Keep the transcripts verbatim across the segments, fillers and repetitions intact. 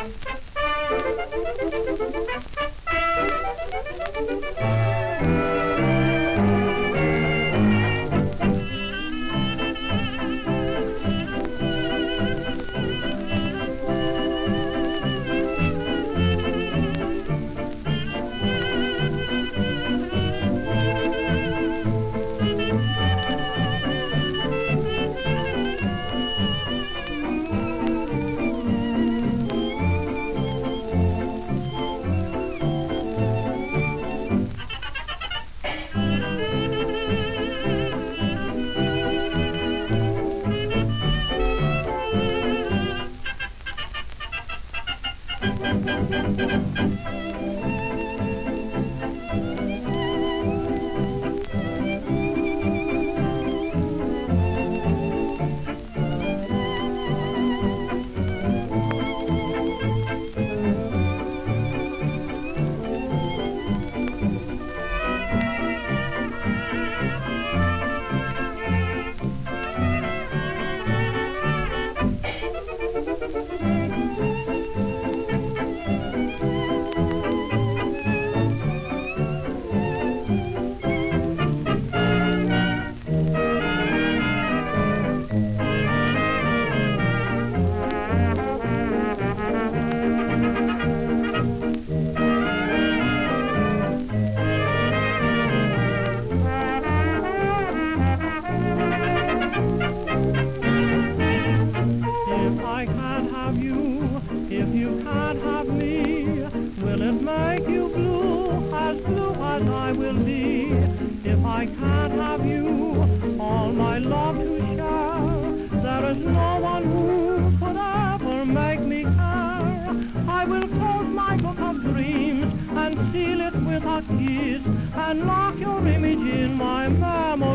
I can't have you, if you can't have me, will it make you blue, as blue as I will be? If I can't have you, all my love to share, there is no one who could ever make me care. I will close my book of dreams and seal it with a kiss, and lock your image in my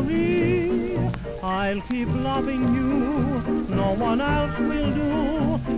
memory. I'll keep loving you, no one else will do.